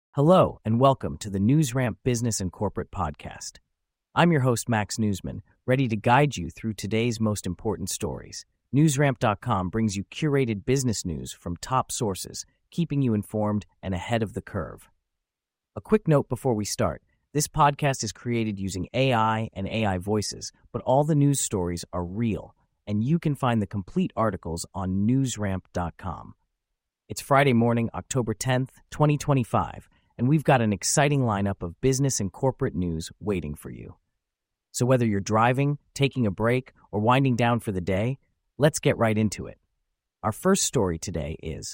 Hello, and welcome to the NewsRamp Business and Corporate Podcast. I'm your host, Max Newsman, ready to guide you through today's most important stories. NewsRamp.com brings you curated business news from top sources, keeping you informed and ahead of the curve. A quick note before we start. This podcast is created using AI and AI voices, but all the news stories are real, and you can find the complete articles on NewsRamp.com. It's Friday morning, October 10th, 2025, and we've got an exciting lineup of business and corporate news waiting for you. So whether you're driving, taking a break, or winding down for the day, let's get right into it. Our first story today is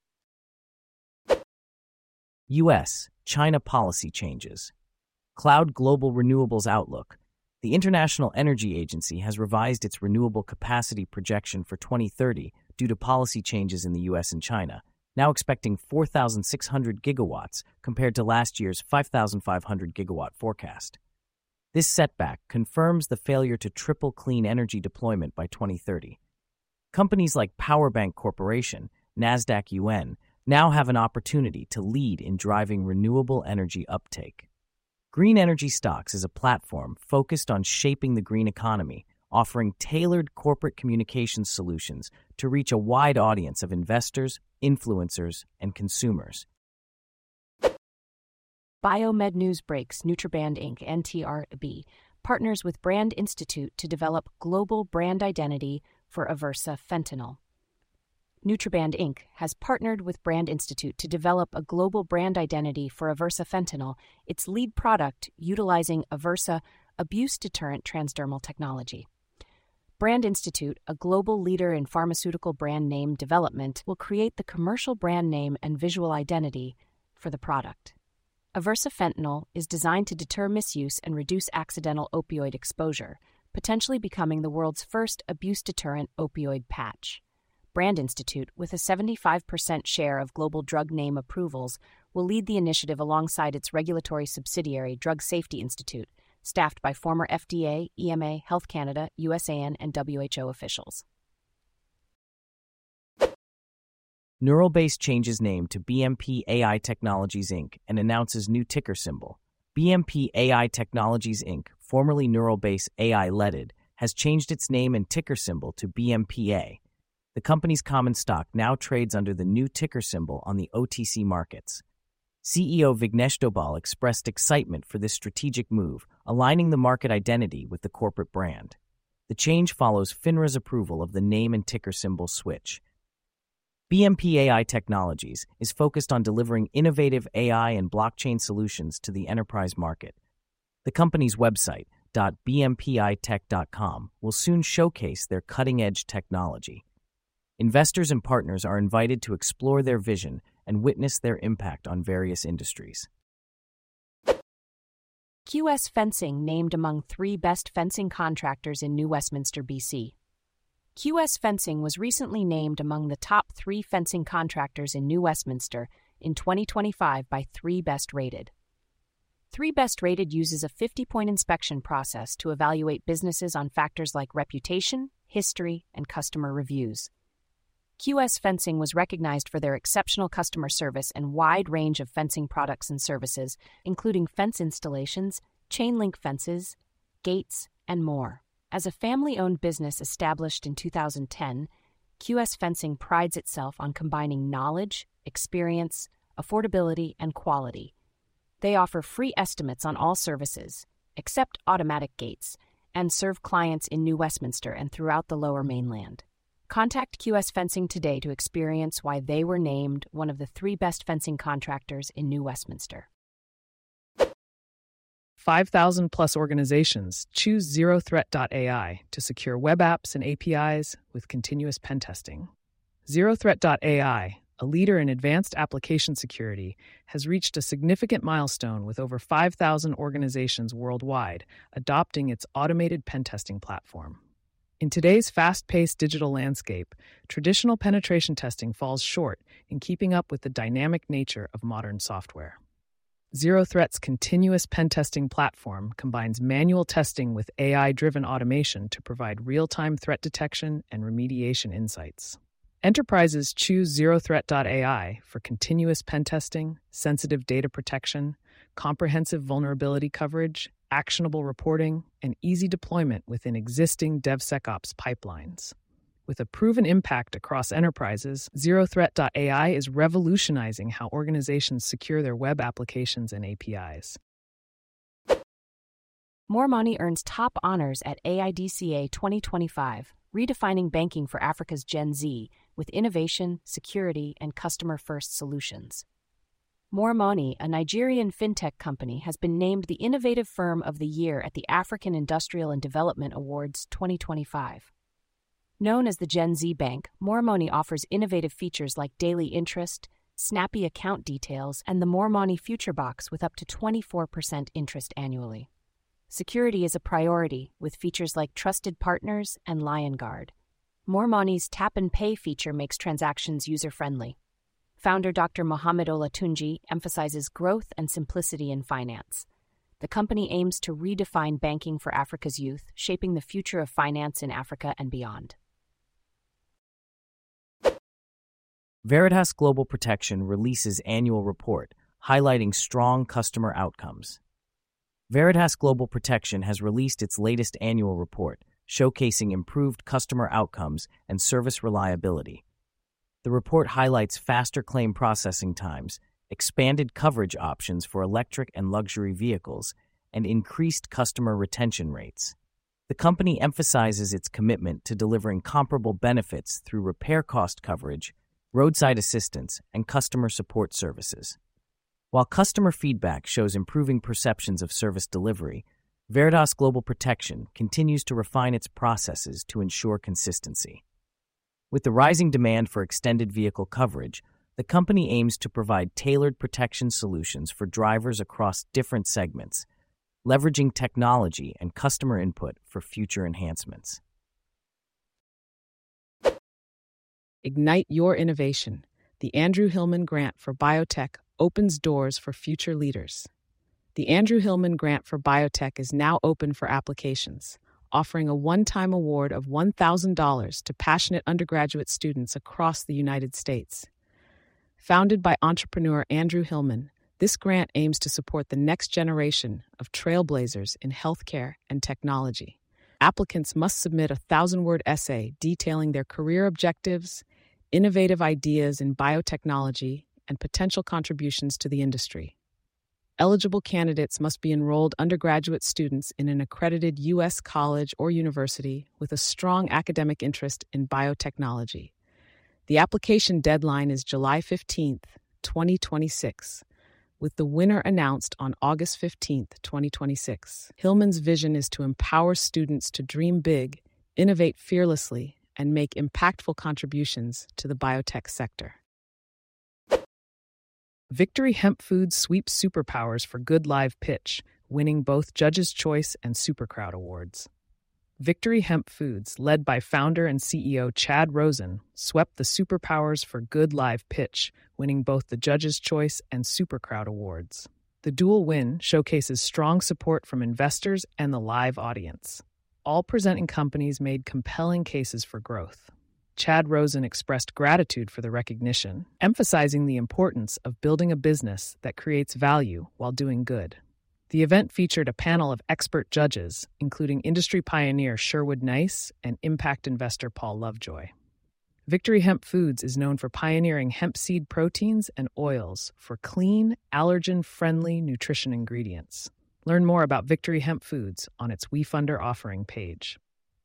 U.S.-China policy changes. Cloud global renewables outlook. The International Energy Agency has revised its renewable capacity projection for 2030 due to policy changes in the U.S. and China, now expecting 4,600 gigawatts compared to last year's 5,500 gigawatt forecast. This setback confirms the failure to triple clean energy deployment by 2030. Companies like PowerBank Corporation, Nasdaq UN, now have an opportunity to lead in driving renewable energy uptake. Green Energy Stocks is a platform focused on shaping the green economy, offering tailored corporate communications solutions to reach a wide audience of investors, influencers, and consumers. Biomed News breaks Nutraband Inc. (NTRB) partners with Brand Institute to develop global brand identity for Aversa Fentanyl. Nutraband Inc. has partnered with Brand Institute to develop a global brand identity for Aversa Fentanyl, its lead product utilizing Aversa abuse deterrent transdermal technology. Brand Institute, a global leader in pharmaceutical brand name development, will create the commercial brand name and visual identity for the product. Aversa Fentanyl is designed to deter misuse and reduce accidental opioid exposure, potentially becoming the world's first abuse deterrent opioid patch. Brand Institute, with a 75% share of global drug name approvals, will lead the initiative alongside its regulatory subsidiary, Drug Safety Institute, staffed by former FDA, EMA, Health Canada, USAN, and WHO officials. Neuralbase changes name to BMP AI Technologies Inc. and announces new ticker symbol. BMP AI Technologies Inc., formerly Neuralbase AI Ltd., has changed its name and ticker symbol to BMPA. The company's common stock now trades under the new ticker symbol on the OTC markets. CEO Vignesh Dobal expressed excitement for this strategic move, aligning the market identity with the corporate brand. The change follows FINRA's approval of the name and ticker symbol switch. BMP AI Technologies is focused on delivering innovative AI and blockchain solutions to the enterprise market. The company's website, .bmpitech.com, will soon showcase their cutting-edge technology. Investors and partners are invited to explore their vision and witness their impact on various industries. QS Fencing named among 3 best fencing contractors in New Westminster, BC. QS Fencing was recently named among the top 3 fencing contractors in New Westminster in 2025 by 3 Best Rated. 3 Best Rated uses a 50-point inspection process to evaluate businesses on factors like reputation, history, and customer reviews. QS Fencing was recognized for their exceptional customer service and wide range of fencing products and services, including fence installations, chain link fences, gates, and more. As a family-owned business established in 2010, QS Fencing prides itself on combining knowledge, experience, affordability, and quality. They offer free estimates on all services, except automatic gates, and serve clients in New Westminster and throughout the Lower Mainland. Contact QS Fencing today to experience why they were named one of the 3 best fencing contractors in New Westminster. 5,000-plus organizations choose ZeroThreat.ai to secure web apps and APIs with continuous pen testing. ZeroThreat.ai, a leader in advanced application security, has reached a significant milestone with over 5,000 organizations worldwide adopting its automated pen testing platform. In today's fast-paced digital landscape, traditional penetration testing falls short in keeping up with the dynamic nature of modern software. ZeroThreat's continuous pen testing platform combines manual testing with AI-driven automation to provide real-time threat detection and remediation insights. Enterprises choose ZeroThreat.ai for continuous pen testing, sensitive data protection, comprehensive vulnerability coverage, actionable reporting, and easy deployment within existing DevSecOps pipelines. With a proven impact across enterprises, ZeroThreat.ai is revolutionizing how organizations secure their web applications and APIs. More Money earns top honors at AIDCA 2025, redefining banking for Africa's Gen Z with innovation, security, and customer-first solutions. More Money, a Nigerian fintech company, has been named the Innovative Firm of the Year at the African Industrial and Development Awards 2025. Known as the Gen Z Bank, More Money offers innovative features like daily interest, snappy account details, and the More Money Future Box with up to 24% interest annually. Security is a priority, with features like Trusted Partners and LionGuard. More Money's Tap and Pay feature makes transactions user-friendly. Founder Dr. Mohamed Olatunji emphasizes growth and simplicity in finance. The company aims to redefine banking for Africa's youth, shaping the future of finance in Africa and beyond. Veritas Global Protection releases annual report, highlighting strong customer outcomes. Veritas Global Protection has released its latest annual report, showcasing improved customer outcomes and service reliability. The report highlights faster claim processing times, expanded coverage options for electric and luxury vehicles, and increased customer retention rates. The company emphasizes its commitment to delivering comparable benefits through repair cost coverage, roadside assistance, and customer support services. While customer feedback shows improving perceptions of service delivery, Veritas Global Protection continues to refine its processes to ensure consistency. With the rising demand for extended vehicle coverage, the company aims to provide tailored protection solutions for drivers across different segments, leveraging technology and customer input for future enhancements. Ignite your innovation. The Andrew Hillman Grant for Biotech opens doors for future leaders. The Andrew Hillman Grant for Biotech is now open for applications, offering a one-time award of $1,000 to passionate undergraduate students across the United States. Founded by entrepreneur Andrew Hillman, this grant aims to support the next generation of trailblazers in healthcare and technology. Applicants must submit a 1,000-word essay detailing their career objectives, innovative ideas in biotechnology, and potential contributions to the industry. Eligible candidates must be enrolled undergraduate students in an accredited U.S. college or university with a strong academic interest in biotechnology. The application deadline is July 15th, 2026, with the winner announced on August 15th, 2026. Hillman's vision is to empower students to dream big, innovate fearlessly, and make impactful contributions to the biotech sector. Victory Hemp Foods sweeps superpowers for Good Live Pitch, winning both Judges' Choice and Supercrowd Awards. Victory Hemp Foods, led by founder and CEO Chad Rosen, swept the superpowers for Good Live Pitch, winning both the Judges' Choice and Supercrowd Awards. The dual win showcases strong support from investors and the live audience. All presenting companies made compelling cases for growth. Chad Rosen expressed gratitude for the recognition, emphasizing the importance of building a business that creates value while doing good. The event featured a panel of expert judges, including industry pioneer Sherwood Nice and impact investor Paul Lovejoy. Victory Hemp Foods is known for pioneering hemp seed proteins and oils for clean, allergen-friendly nutrition ingredients. Learn more about Victory Hemp Foods on its WeFunder offering page.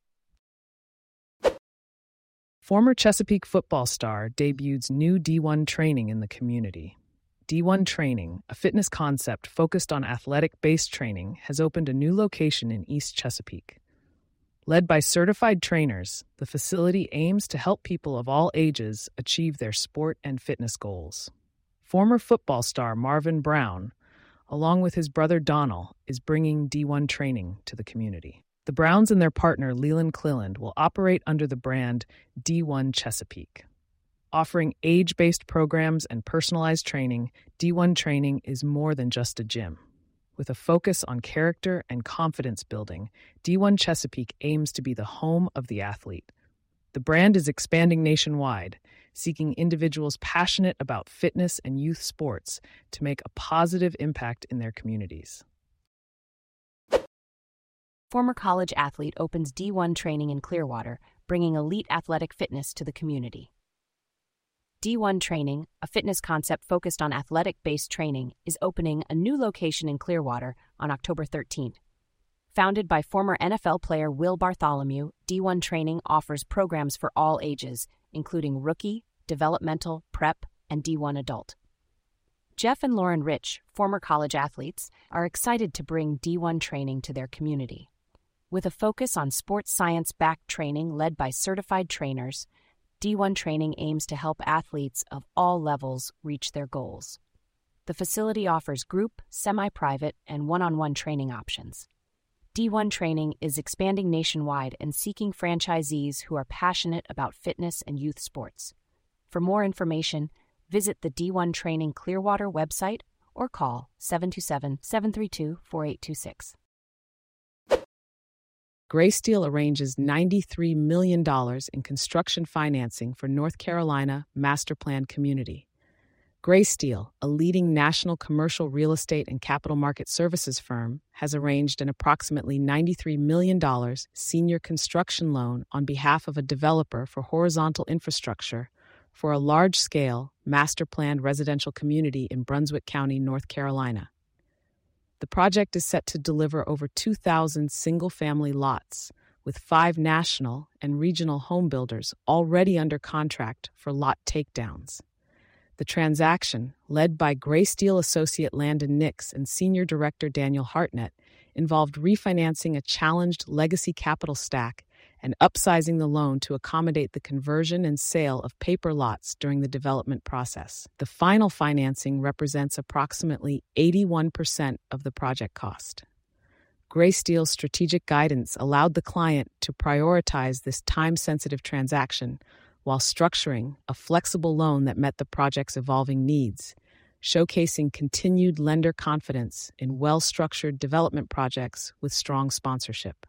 Former Chesapeake football star debuts new D1 training in the community. D1 Training, a fitness concept focused on athletic-based training, has opened a new location in East Chesapeake. Led by certified trainers, the facility aims to help people of all ages achieve their sport and fitness goals. Former football star Marvin Brown, along with his brother Donald, is bringing D1 Training to the community. The Browns and their partner Leland Cleland will operate under the brand D1 Chesapeake. Offering age-based programs and personalized training, D1 Training is more than just a gym. With a focus on character and confidence building, D1 Chesapeake aims to be the home of the athlete. The brand is expanding nationwide, seeking individuals passionate about fitness and youth sports to make a positive impact in their communities. Former college athlete opens D1 training in Clearwater, bringing elite athletic fitness to the community. D1 Training, a fitness concept focused on athletic-based training, is opening a new location in Clearwater on October 13th. Founded by former NFL player Will Bartholomew, D1 Training offers programs for all ages, including rookie, developmental, prep, and D1 adult. Jeff and Lauren Rich, former college athletes, are excited to bring D1 training to their community. With a focus on sports science-backed training led by certified trainers, D1 Training aims to help athletes of all levels reach their goals. The facility offers group, semi-private, and one-on-one training options. D1 Training is expanding nationwide and seeking franchisees who are passionate about fitness and youth sports. For more information, visit the D1 Training Clearwater website or call 727-732-4826. Graysteel arranges $93 million in construction financing for North Carolina Master Plan Community. Graysteel, a leading national commercial real estate and capital market services firm, has arranged an approximately $93 million senior construction loan on behalf of a developer for horizontal infrastructure for a large-scale, master-planned residential community in Brunswick County, North Carolina. The project is set to deliver over 2,000 single-family lots, with 5 national and regional home builders already under contract for lot takedowns. The transaction, led by Graysteel associate Landon Nix and senior director Daniel Hartnett, involved refinancing a challenged legacy capital stack and upsizing the loan to accommodate the conversion and sale of paper lots during the development process. The final financing represents approximately 81% of the project cost. Graysteel's strategic guidance allowed the client to prioritize this time-sensitive transaction while structuring a flexible loan that met the project's evolving needs, showcasing continued lender confidence in well-structured development projects with strong sponsorship.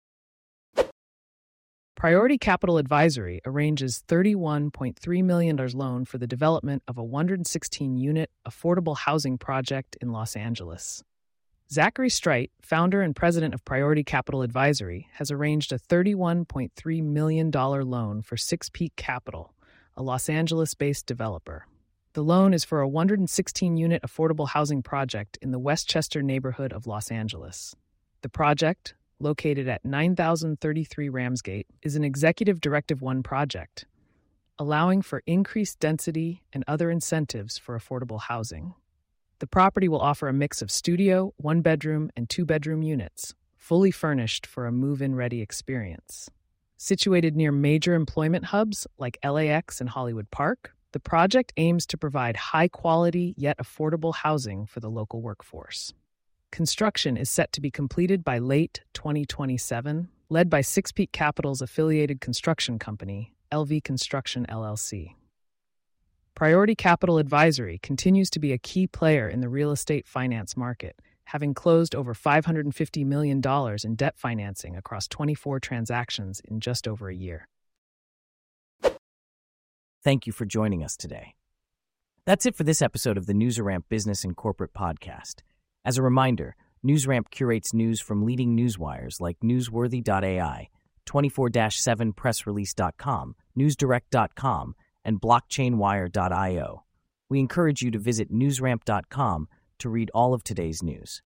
Priority Capital Advisory arranges $31.3 million loan for the development of a 116-unit affordable housing project in Los Angeles. Zachary Streit, founder and president of Priority Capital Advisory, has arranged a $31.3 million loan for Six Peak Capital, a Los Angeles-based developer. The loan is for a 116-unit affordable housing project in the Westchester neighborhood of Los Angeles. The project, located at 9033 Ramsgate, is an Executive Directive 1 project, allowing for increased density and other incentives for affordable housing. The property will offer a mix of studio, 1-bedroom, and 2-bedroom units, fully furnished for a move-in ready experience. Situated near major employment hubs like LAX and Hollywood Park, the project aims to provide high-quality yet affordable housing for the local workforce. Construction is set to be completed by late 2027, led by Six Peak Capital's affiliated construction company, LV Construction LLC. Priority Capital Advisory continues to be a key player in the real estate finance market, having closed over $550 million in debt financing across 24 transactions in just over a year. Thank you for joining us today. That's it for this episode of the NewsRamp Business and Corporate Podcast. As a reminder, NewsRamp curates news from leading newswires like Newsworthy.ai, 24-7pressrelease.com, NewsDirect.com, and BlockchainWire.io. We encourage you to visit newsramp.com to read all of today's news.